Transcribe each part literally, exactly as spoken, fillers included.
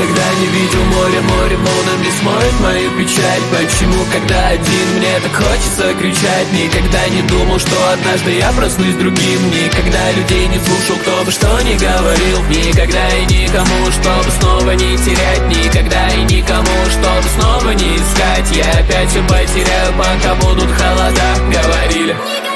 Никогда не видел море, море волнами смоет мою печаль. Почему, когда один, мне так хочется кричать? Никогда не думал, что однажды я проснусь другим. Никогда людей не слушал, кто бы что ни говорил. Никогда и никому, чтобы снова не терять. Никогда и никому, чтобы снова не искать. Я опять все потеряю, пока будут холода, говорили.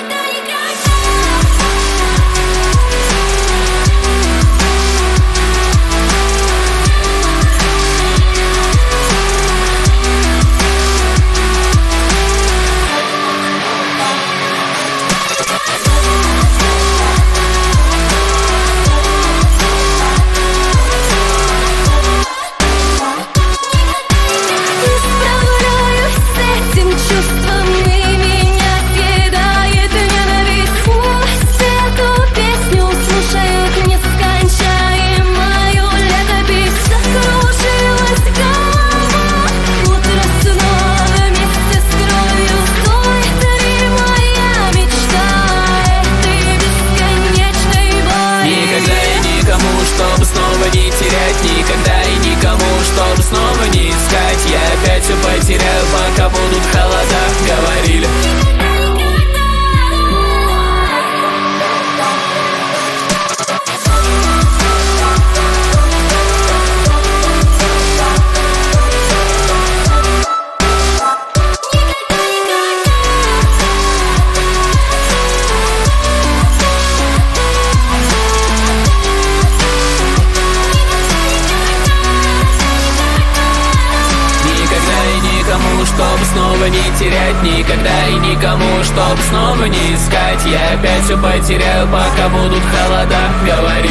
Никогда и никому, чтобы снова не искать. Я опять все потеряю, пока будут холода, говорили. Чтобы снова не терять, никогда и никому, чтобы снова не искать. Я опять все потеряю, пока будут холода, говори.